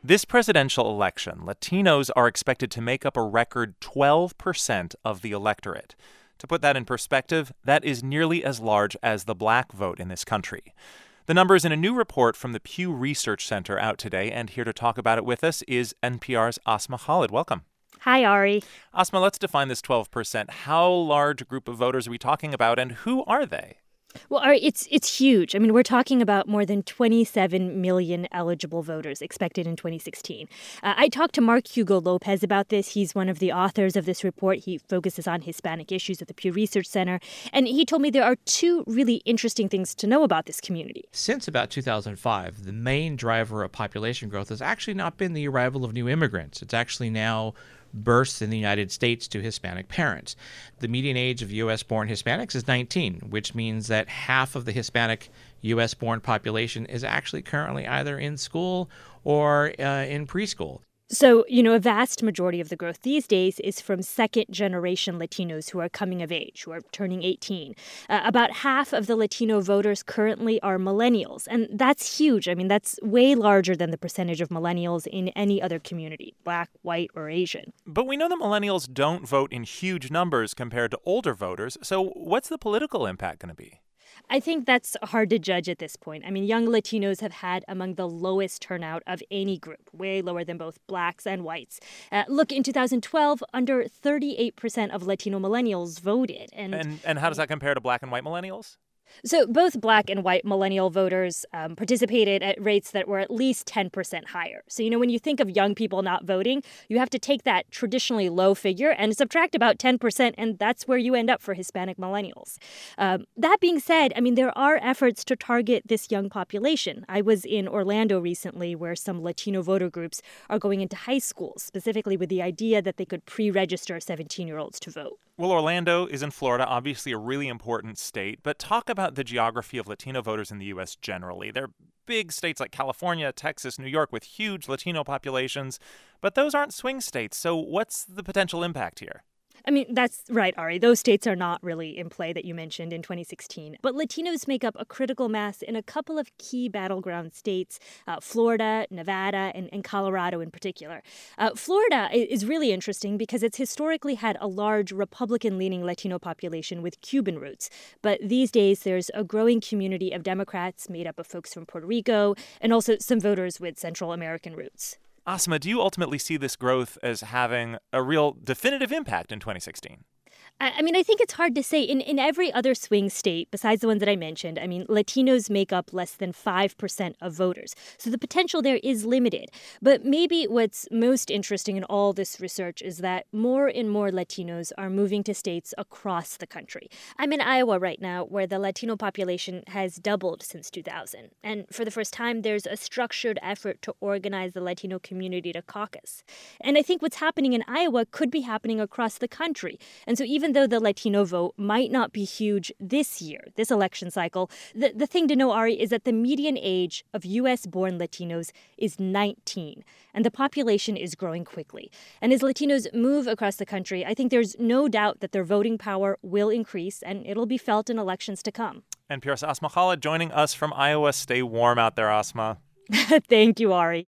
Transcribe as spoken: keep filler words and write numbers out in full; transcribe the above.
This presidential election, Latinos are expected to make up a record twelve percent of the electorate. To put that in perspective, that is nearly as large as the black vote in this country. The numbers in a new report from the Pew Research Center out today, and here to talk about it with us is N P R's Asma Khalid. Welcome. Hi, Ari. Asma, let's define this twelve percent. How large a group of voters are we talking about, and who are they? Well, Ari, it's it's huge. I mean, we're talking about more than twenty-seven million eligible voters expected in twenty sixteen. Uh, I talked to Mark Hugo Lopez about this. He's one of the authors of this report. He focuses on Hispanic issues at the Pew Research Center. And he told me there are two really interesting things to know about this community. Since about two thousand five, the main driver of population growth has actually not been the arrival of new immigrants. It's actually now births in the United States to Hispanic parents. The median age of U S-born Hispanics is nineteen, which means that half of the Hispanic U S-born population is actually currently either in school or uh, in preschool. So, you know, a vast majority of the growth these days is from second-generation Latinos who are coming of age, who are turning eighteen. Uh, about half of the Latino voters currently are millennials, and that's huge. I mean, that's way larger than the percentage of millennials in any other community, black, white, or Asian. But we know that millennials don't vote in huge numbers compared to older voters, so what's the political impact going to be? I think that's hard to judge at this point. I mean, young Latinos have had among the lowest turnout of any group, way lower than both blacks and whites. Uh, look, in two thousand twelve, under thirty-eight percent of Latino millennials voted. And, and and how does that compare to black and white millennials? So both black and white millennial voters um, participated at rates that were at least ten percent higher. So, you know, when you think of young people not voting, you have to take that traditionally low figure and subtract about ten percent, and that's where you end up for Hispanic millennials. Um, that being said, I mean, there are efforts to target this young population. I was in Orlando recently where some Latino voter groups are going into high schools, specifically with the idea that they could pre-register seventeen-year-olds to vote. Well, Orlando is in Florida, obviously a really important state, but talk about the geography of Latino voters in the U S generally. They're big states like California, Texas, New York with huge Latino populations, but those aren't swing states. So what's the potential impact here? I mean, that's right, Ari. Those states are not really in play that you mentioned in twenty sixteen. But Latinos make up a critical mass in a couple of key battleground states, uh, Florida, Nevada, and, and Colorado in particular. Uh, Florida is really interesting because it's historically had a large Republican-leaning Latino population with Cuban roots. But these days, there's a growing community of Democrats made up of folks from Puerto Rico and also some voters with Central American roots. Asma, do you ultimately see this growth as having a real definitive impact in twenty sixteen? I mean, I think it's hard to say. In in every other swing state, besides the ones that I mentioned, I mean, Latinos make up less than five percent of voters. So the potential there is limited. But maybe what's most interesting in all this research is that more and more Latinos are moving to states across the country. I'm in Iowa right now, where the Latino population has doubled since two thousand. And for the first time, there's a structured effort to organize the Latino community to caucus. And I think what's happening in Iowa could be happening across the country. And so even though the Latino vote might not be huge this year, this election cycle, the, the thing to know, Ari, is that the median age of U S-born Latinos is nineteen, and the population is growing quickly. And as Latinos move across the country, I think there's no doubt that their voting power will increase, and it'll be felt in elections to come. N P R's Asma Khalid joining us from Iowa. Stay warm out there, Asma. Thank you, Ari.